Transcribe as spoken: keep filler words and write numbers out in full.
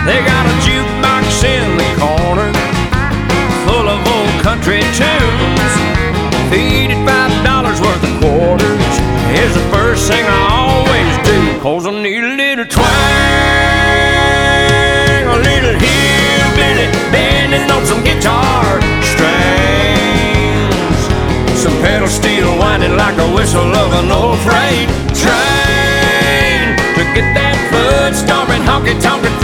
They got a jukebox in the corner full of old country tunes. Feed it five dollars worth of quarters is the first thing I always do, 'cause I need a little twang, a little hillbilly bending on some guitar strings, some pedal steel winding like a whistle of an old freight train, to get that foot stomping honky tonk